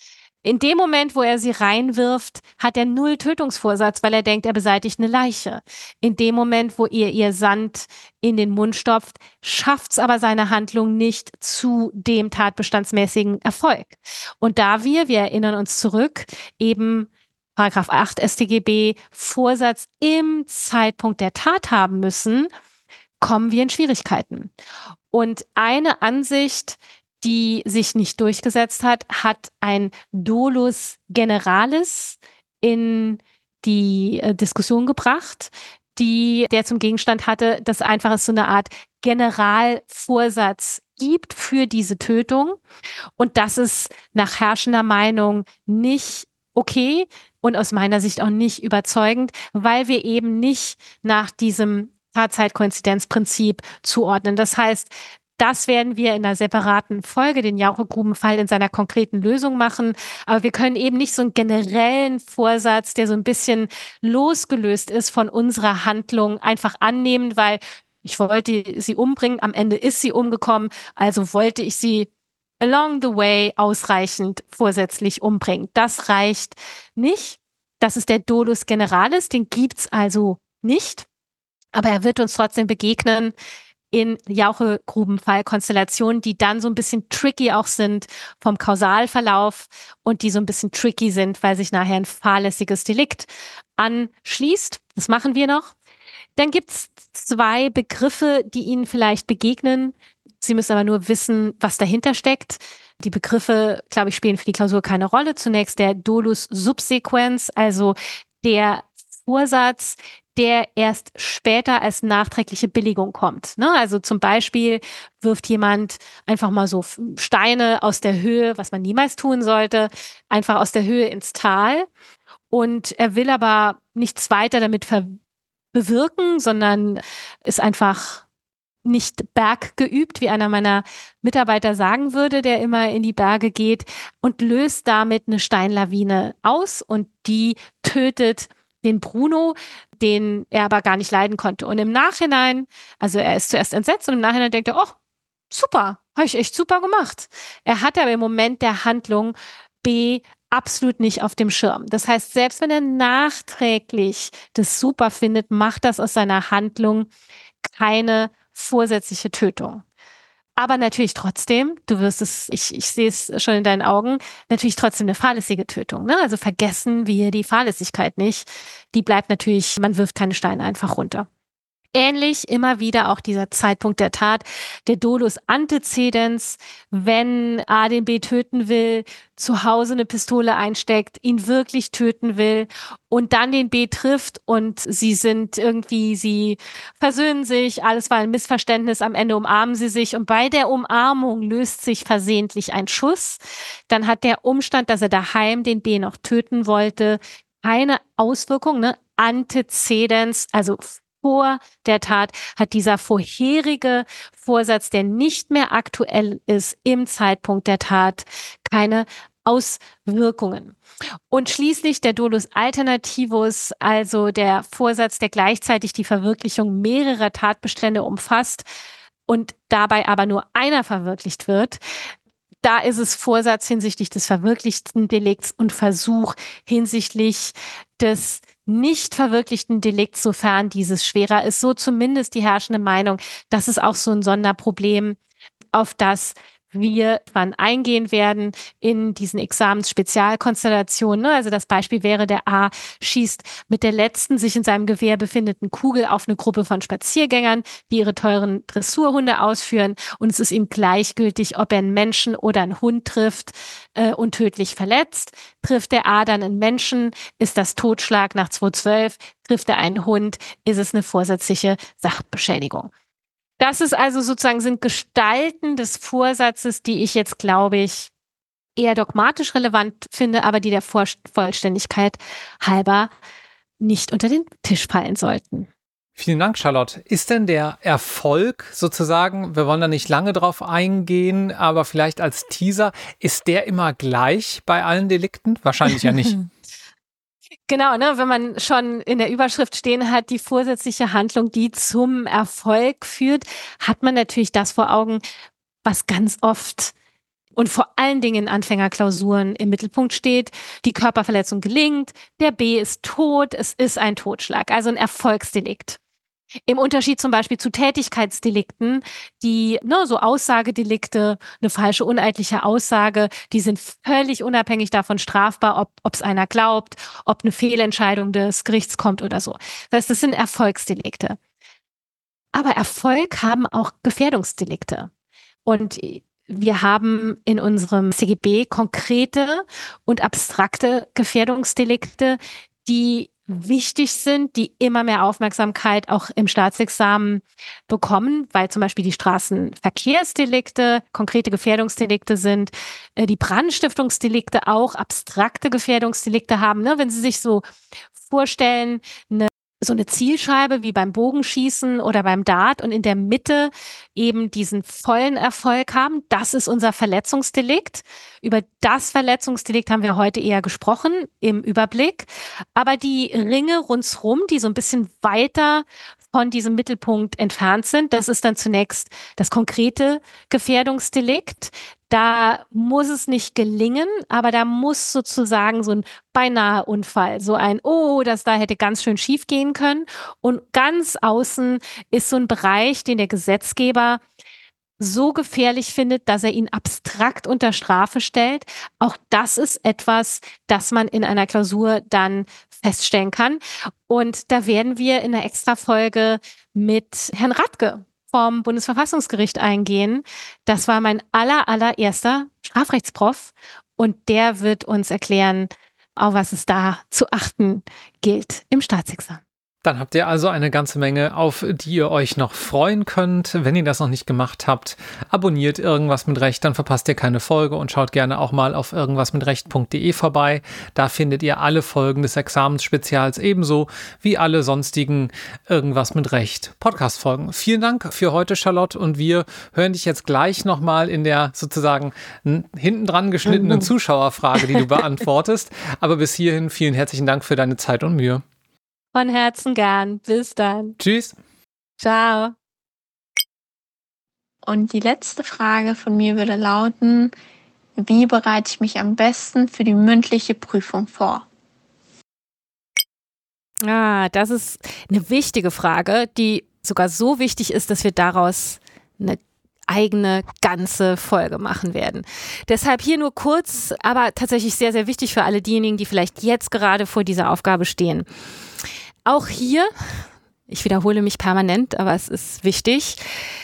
In dem Moment, wo er sie reinwirft, hat er null Tötungsvorsatz, weil er denkt, er beseitigt eine Leiche. In dem Moment, wo ihr ihr Sand in den Mund stopft, schafft's aber seine Handlung nicht zu dem tatbestandsmäßigen Erfolg. Und da wir, wir erinnern uns zurück, eben Paragraph acht S t G B Vorsatz im Zeitpunkt der Tat haben müssen, kommen wir in Schwierigkeiten. Und eine Ansicht, die sich nicht durchgesetzt hat, hat ein Dolus Generalis in die äh, Diskussion gebracht, die der zum Gegenstand hatte, dass einfach es so eine Art Generalvorsatz gibt für diese Tötung. Und das ist nach herrschender Meinung nicht okay und aus meiner Sicht auch nicht überzeugend, weil wir eben nicht nach diesem Tatzeit-Koinzidenzprinzip zuordnen. Das heißt, das werden wir in einer separaten Folge, den Jauche-Gruben-Fall in seiner konkreten Lösung machen. Aber wir können eben nicht so einen generellen Vorsatz, der so ein bisschen losgelöst ist von unserer Handlung, einfach annehmen, weil ich wollte sie umbringen, am Ende ist sie umgekommen, also wollte ich sie along the way ausreichend vorsätzlich umbringen. Das reicht nicht. Das ist der Dolus Generalis, den gibt's also nicht. Aber er wird uns trotzdem begegnen in Jauche-Gruben-Fall-Konstellationen, die dann so ein bisschen tricky auch sind vom Kausalverlauf und die so ein bisschen tricky sind, weil sich nachher ein fahrlässiges Delikt anschließt. Das machen wir noch. Dann gibt's zwei Begriffe, die Ihnen vielleicht begegnen. Sie müssen aber nur wissen, was dahinter steckt. Die Begriffe, glaube ich, spielen für die Klausur keine Rolle. Zunächst der Dolus subsequens, also der Vorsatz, der erst später als nachträgliche Billigung kommt. Ne? Also zum Beispiel wirft jemand einfach mal so Steine aus der Höhe, was man niemals tun sollte, einfach aus der Höhe ins Tal. Und er will aber nichts weiter damit ver- bewirken, sondern ist einfach nicht berggeübt, wie einer meiner Mitarbeiter sagen würde, der immer in die Berge geht, und löst damit eine Steinlawine aus und die tötet den Bruno, den er aber gar nicht leiden konnte. Und im Nachhinein, also er ist zuerst entsetzt und im Nachhinein denkt er, oh, super, habe ich echt super gemacht. Er hatte aber im Moment der Handlung B absolut nicht auf dem Schirm. Das heißt, selbst wenn er nachträglich das super findet, macht das aus seiner Handlung keine vorsätzliche Tötung. Aber natürlich trotzdem, du wirst es, ich, ich sehe es schon in deinen Augen, natürlich trotzdem eine fahrlässige Tötung. Ne? Also vergessen wir die Fahrlässigkeit nicht. Die bleibt natürlich, man wirft keine Steine einfach runter. Ähnlich immer wieder auch dieser Zeitpunkt der Tat, der Dolus antecedens, wenn A den B töten will, zu Hause eine Pistole einsteckt, ihn wirklich töten will und dann den B trifft und sie sind irgendwie, sie versöhnen sich, alles war ein Missverständnis, am Ende umarmen sie sich und bei der Umarmung löst sich versehentlich ein Schuss. Dann hat der Umstand, dass er daheim den B noch töten wollte, keine Auswirkung, ne? Antezedens, also vor der Tat hat dieser vorherige Vorsatz, der nicht mehr aktuell ist im Zeitpunkt der Tat, keine Auswirkungen. Und schließlich der Dolus alternativus, also der Vorsatz, der gleichzeitig die Verwirklichung mehrerer Tatbestände umfasst und dabei aber nur einer verwirklicht wird. Da ist es Vorsatz hinsichtlich des verwirklichten Delikts und Versuch hinsichtlich des nicht verwirklichten Delikts, sofern dieses schwerer ist. So zumindest die herrschende Meinung. Das ist auch so ein Sonderproblem, auf das wir wann eingehen werden in diesen Examensspezialkonstellationen. Also das Beispiel wäre, der A schießt mit der letzten sich in seinem Gewehr befindenden Kugel auf eine Gruppe von Spaziergängern, die ihre teuren Dressurhunde ausführen, und es ist ihm gleichgültig, ob er einen Menschen oder einen Hund trifft äh, und tödlich verletzt. Trifft der A dann einen Menschen, ist das Totschlag nach zweihundertzwölf. Trifft er einen Hund, ist es eine vorsätzliche Sachbeschädigung. Das ist also sozusagen, sind Gestalten des Vorsatzes, die ich jetzt, glaube ich, eher dogmatisch relevant finde, aber die der Vor- Vollständigkeit halber nicht unter den Tisch fallen sollten. Vielen Dank, Charlotte. Ist denn der Erfolg sozusagen, wir wollen da nicht lange drauf eingehen, aber vielleicht als Teaser, ist der immer gleich bei allen Delikten? Wahrscheinlich ja nicht. Genau, ne, wenn man schon in der Überschrift stehen hat, die vorsätzliche Handlung, die zum Erfolg führt, hat man natürlich das vor Augen, was ganz oft und vor allen Dingen in Anfängerklausuren im Mittelpunkt steht, die Körperverletzung gelingt, der B ist tot, es ist ein Totschlag, also ein Erfolgsdelikt. Im Unterschied zum Beispiel zu Tätigkeitsdelikten, die, ne, so Aussagedelikte, eine falsche uneidliche Aussage, die sind völlig unabhängig davon strafbar, ob ob es einer glaubt, ob eine Fehlentscheidung des Gerichts kommt oder so. Das heißt, das sind Erfolgsdelikte. Aber Erfolg haben auch Gefährdungsdelikte. Und wir haben in unserem C G B konkrete und abstrakte Gefährdungsdelikte, die wichtig sind, die immer mehr Aufmerksamkeit auch im Staatsexamen bekommen, weil zum Beispiel die Straßenverkehrsdelikte konkrete Gefährdungsdelikte sind, äh, die Brandstiftungsdelikte auch abstrakte Gefährdungsdelikte haben. Ne? Wenn Sie sich so vorstellen, eine so eine Zielscheibe wie beim Bogenschießen oder beim Dart und in der Mitte eben diesen vollen Erfolg haben. Das ist unser Verletzungsdelikt. Über das Verletzungsdelikt haben wir heute eher gesprochen im Überblick. Aber die Ringe rundherum, die so ein bisschen weiter von diesem Mittelpunkt entfernt sind, das ist dann zunächst das konkrete Gefährdungsdelikt. Da muss es nicht gelingen, aber da muss sozusagen so ein beinahe Unfall, so ein, oh, das da hätte ganz schön schief gehen können. Und ganz außen ist so ein Bereich, den der Gesetzgeber so gefährlich findet, dass er ihn abstrakt unter Strafe stellt. Auch das ist etwas, das man in einer Klausur dann feststellen kann. Und da werden wir in einer Extrafolge mit Herrn Radke vom Bundesverfassungsgericht eingehen. Das war mein aller, allererster Strafrechtsprof und der wird uns erklären, auf was es da zu achten gilt im Staatsexamen. Dann habt ihr also eine ganze Menge, auf die ihr euch noch freuen könnt. Wenn ihr das noch nicht gemacht habt, abonniert Irgendwas mit Recht, dann verpasst ihr keine Folge und schaut gerne auch mal auf irgendwas mit recht punkt de vorbei. Da findet ihr alle Folgen des Examensspezials ebenso wie alle sonstigen Irgendwas mit Recht Podcast-Folgen. Vielen Dank für heute, Charlotte, und wir hören dich jetzt gleich nochmal in der sozusagen hinten dran geschnittenen mhm. Zuschauerfrage, die du beantwortest. Aber bis hierhin vielen herzlichen Dank für deine Zeit und Mühe. Von Herzen gern. Bis dann. Tschüss. Ciao. Und die letzte Frage von mir würde lauten, wie bereite ich mich am besten für die mündliche Prüfung vor? Ah, das ist eine wichtige Frage, die sogar so wichtig ist, dass wir daraus eine eigene ganze Folge machen werden. Deshalb hier nur kurz, aber tatsächlich sehr, sehr wichtig für alle diejenigen, die vielleicht jetzt gerade vor dieser Aufgabe stehen. Auch hier, ich wiederhole mich permanent, aber es ist wichtig,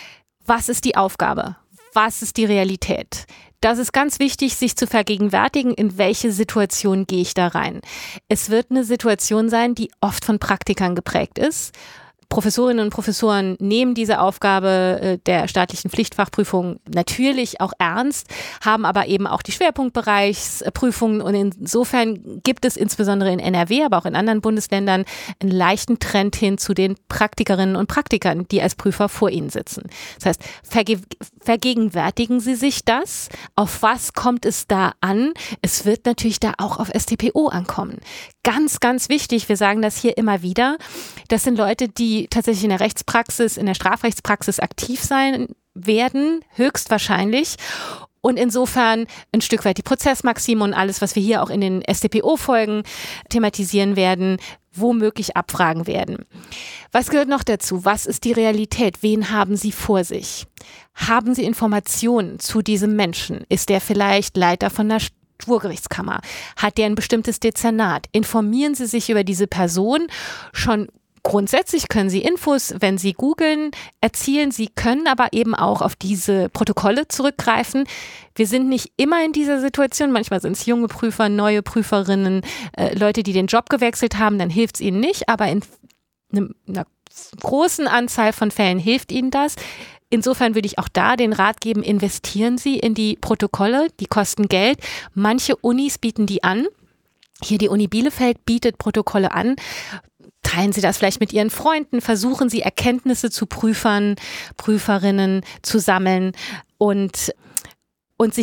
was ist die Aufgabe? Was ist die Realität? Das ist ganz wichtig, sich zu vergegenwärtigen, in welche Situation gehe ich da rein. Es wird eine Situation sein, die oft von Praktikern geprägt ist. Professorinnen und Professoren nehmen diese Aufgabe äh, der staatlichen Pflichtfachprüfung natürlich auch ernst, haben aber eben auch die Schwerpunktbereichsprüfungen und insofern gibt es insbesondere in N R W, aber auch in anderen Bundesländern einen leichten Trend hin zu den Praktikerinnen und Praktikern, die als Prüfer vor ihnen sitzen. Das heißt, verge- vergegenwärtigen Sie sich das. Auf was kommt es da an? Es wird natürlich da auch auf S t P O ankommen. Ganz, ganz wichtig, wir sagen das hier immer wieder, das sind Leute, die tatsächlich in der Rechtspraxis, in der Strafrechtspraxis aktiv sein werden, höchstwahrscheinlich. Und insofern ein Stück weit die Prozessmaxime und alles, was wir hier auch in den S t P O-Folgen thematisieren werden, womöglich abfragen werden. Was gehört noch dazu? Was ist die Realität? Wen haben Sie vor sich? Haben Sie Informationen zu diesem Menschen? Ist der vielleicht Leiter von einer Schwurgerichtskammer? Hat der ein bestimmtes Dezernat? Informieren Sie sich über diese Person schon. Grundsätzlich können Sie Infos, wenn Sie googeln, erzielen. Sie können aber eben auch auf diese Protokolle zurückgreifen. Wir sind nicht immer in dieser Situation. Manchmal sind es junge Prüfer, neue Prüferinnen, äh, Leute, die den Job gewechselt haben, dann hilft es ihnen nicht. Aber in einer großen Anzahl von Fällen hilft ihnen das. Insofern würde ich auch da den Rat geben, investieren Sie in die Protokolle, die kosten Geld. Manche Unis bieten die an. Hier die Uni Bielefeld bietet Protokolle an. Teilen Sie das vielleicht mit Ihren Freunden, versuchen Sie Erkenntnisse zu Prüfern, Prüferinnen zu sammeln und, und sich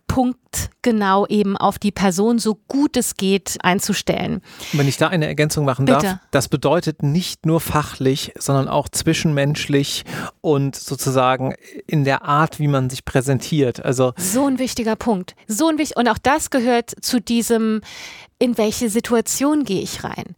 punktgenau eben auf die Person so gut es geht einzustellen. Wenn ich da eine Ergänzung machen Bitte. darf, das bedeutet nicht nur fachlich, sondern auch zwischenmenschlich und sozusagen in der Art, wie man sich präsentiert. Also so ein wichtiger Punkt. So ein wichtig und auch das gehört zu diesem, in welche Situation gehe ich rein?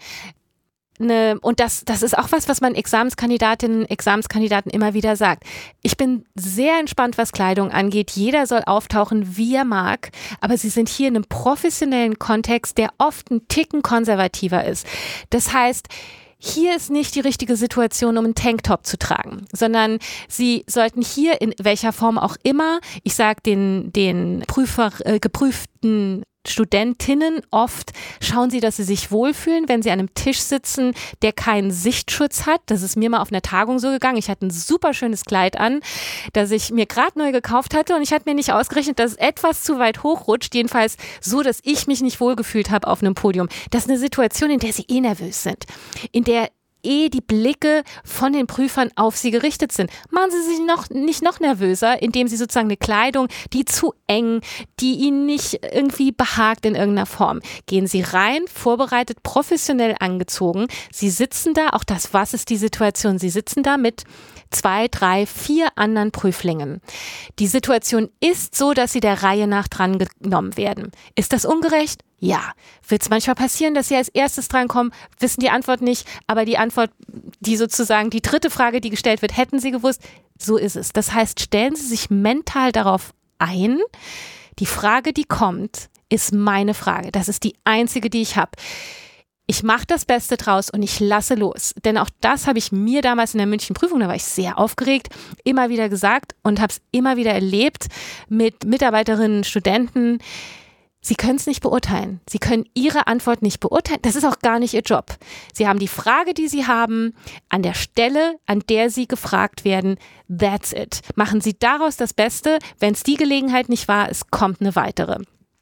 Ne, und das, das ist auch was, was man Examenskandidatinnen, Examenskandidaten immer wieder sagt. Ich bin sehr entspannt, was Kleidung angeht. Jeder soll auftauchen, wie er mag. Aber sie sind hier in einem professionellen Kontext, der oft ein Ticken konservativer ist. Das heißt, hier ist nicht die richtige Situation, um einen Tanktop zu tragen, sondern Sie sollten hier in welcher Form auch immer, ich sage den, den Prüfer, äh, geprüften Studentinnen oft, schauen Sie, dass Sie sich wohlfühlen, wenn Sie an einem Tisch sitzen, der keinen Sichtschutz hat. Das ist mir mal auf einer Tagung so gegangen. Ich hatte ein super schönes Kleid an, das ich mir gerade neu gekauft hatte und ich hatte mir nicht ausgerechnet, dass es etwas zu weit hochrutscht. Jedenfalls so, dass ich mich nicht wohlgefühlt habe auf einem Podium. Das ist eine Situation, in der Sie eh nervös sind, in der eh die Blicke von den Prüfern auf sie gerichtet sind. Machen Sie sich noch nicht noch nervöser, indem Sie sozusagen eine Kleidung, die zu eng, die Ihnen nicht irgendwie behagt in irgendeiner Form. Gehen Sie rein, vorbereitet, professionell angezogen. Sie sitzen da, auch das, was ist die Situation? Sie sitzen da mit zwei, drei, vier anderen Prüflingen. Die Situation ist so, dass sie der Reihe nach dran genommen werden. Ist das ungerecht? Ja. Wird es manchmal passieren, dass Sie als erstes drankommen, wissen die Antwort nicht, aber die Antwort, die sozusagen die dritte Frage, die gestellt wird, hätten Sie gewusst? So ist es. Das heißt, stellen Sie sich mental darauf ein, die Frage, die kommt, ist meine Frage. Das ist die einzige, die ich habe. Ich mache das Beste draus und ich lasse los. Denn auch das habe ich mir damals in der München-Prüfung, da war ich sehr aufgeregt, immer wieder gesagt und habe es immer wieder erlebt mit Mitarbeiterinnen, Studenten. Sie können es nicht beurteilen. Sie können Ihre Antwort nicht beurteilen. Das ist auch gar nicht Ihr Job. Sie haben die Frage, die Sie haben, an der Stelle, an der Sie gefragt werden. That's it. Machen Sie daraus das Beste. Wenn es die Gelegenheit nicht war, es kommt eine weitere.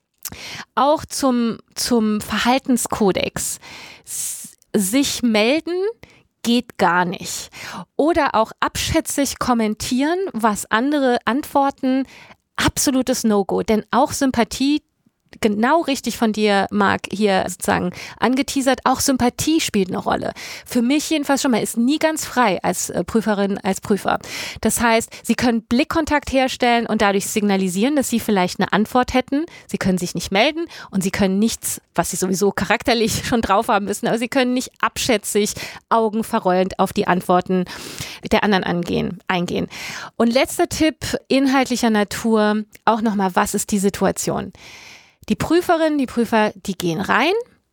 Auch zum, zum Verhaltenskodex. S- sich melden geht gar nicht. Oder auch abschätzig kommentieren, was andere antworten. Absolutes No-Go. Denn auch Sympathie, genau richtig von dir, Marc, hier sozusagen angeteasert, auch Sympathie spielt eine Rolle. Für mich jedenfalls schon mal, ist nie ganz frei als äh, Prüferin, als Prüfer. Das heißt, Sie können Blickkontakt herstellen und dadurch signalisieren, dass Sie vielleicht eine Antwort hätten. Sie können sich nicht melden und Sie können nichts, was Sie sowieso charakterlich schon drauf haben müssen, aber Sie können nicht abschätzig, augenverrollend auf die Antworten der anderen angehen, eingehen. Und letzter Tipp, inhaltlicher Natur, auch nochmal, was ist die Situation? Die Prüferinnen, die Prüfer, die gehen rein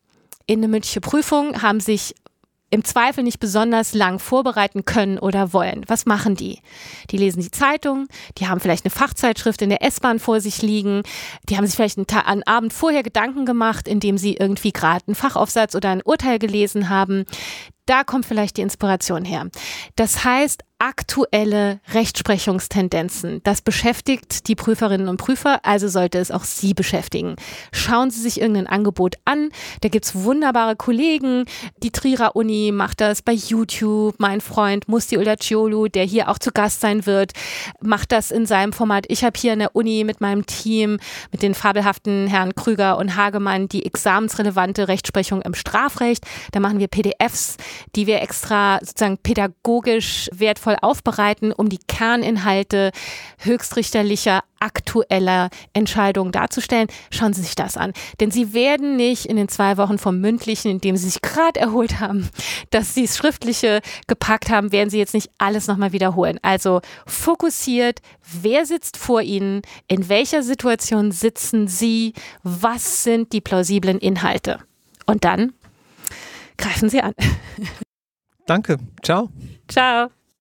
in eine mündliche Prüfung, haben sich im Zweifel nicht besonders lang vorbereiten können oder wollen. Was machen die? Die lesen die Zeitung, die haben vielleicht eine Fachzeitschrift in der S-Bahn vor sich liegen, die haben sich vielleicht einen, Ta- einen Abend vorher Gedanken gemacht, indem sie irgendwie gerade einen Fachaufsatz oder ein Urteil gelesen haben. Da kommt vielleicht die Inspiration her. Das heißt, aktuelle Rechtsprechungstendenzen, das beschäftigt die Prüferinnen und Prüfer, also sollte es auch Sie beschäftigen. Schauen Sie sich irgendein Angebot an, da gibt's wunderbare Kollegen, die Trierer Uni macht das bei YouTube, mein Freund Musti Uldaciolu, der hier auch zu Gast sein wird, macht das in seinem Format. Ich habe hier in der Uni mit meinem Team, mit den fabelhaften Herren Krüger und Hagemann, die examensrelevante Rechtsprechung im Strafrecht, da machen wir P D Fs, die wir extra sozusagen pädagogisch wertvoll aufbereiten, um die Kerninhalte höchstrichterlicher, aktueller Entscheidungen darzustellen. Schauen Sie sich das an. Denn Sie werden nicht in den zwei Wochen vom Mündlichen, in dem Sie sich gerade erholt haben, dass Sie das Schriftliche gepackt haben, werden Sie jetzt nicht alles nochmal wiederholen. Also fokussiert, wer sitzt vor Ihnen, in welcher Situation sitzen Sie, was sind die plausiblen Inhalte? Und dann greifen Sie an. Danke. Ciao. Ciao.